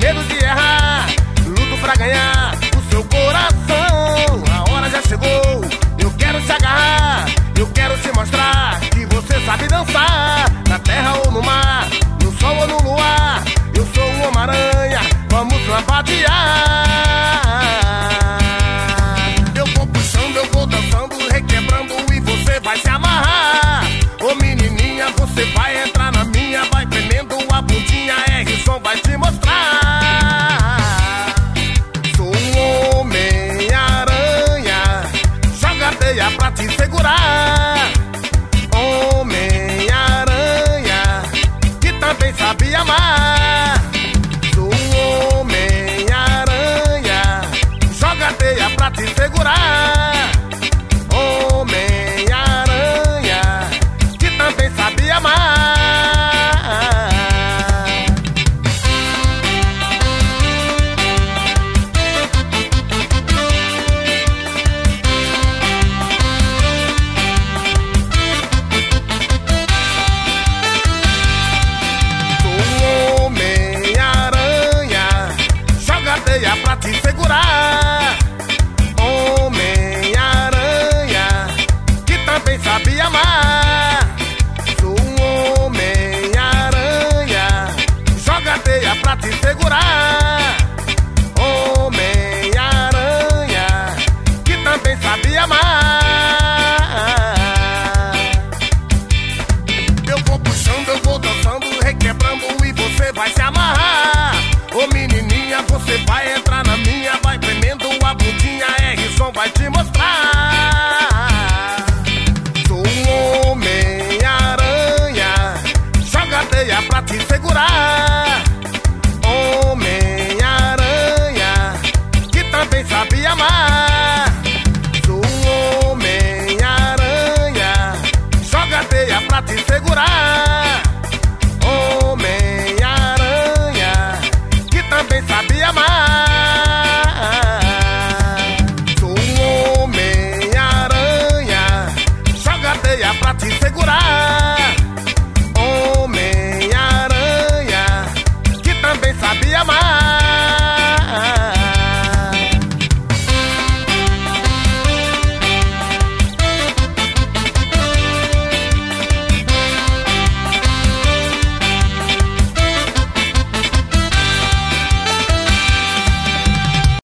medo de errar, luto pra ganhar o seu coração. A hora já chegou, eu quero te agarrar, eu quero te mostrar que você sabe dançar. Na terra ou no mar, no sol ou no luar, eu sou o Homem-Aranha, vamos lambadear. Eu vou puxando, eu vou dançando, requebrando e você vai se amarrar. Ô menininha, você vai entrar na minha, vai prendendo a bundinha, R-Som vai te mostrar. Sou um Homem-Aranha, joga a teia pra te segurar. Homem-Aranha, que também sabe amar. Sou um Homem-Aranha, joga a teia pra te segurar. Homem-Aranha, que também sabe amar. Sou um Homem-Aranha, joga a teia pra te segurar.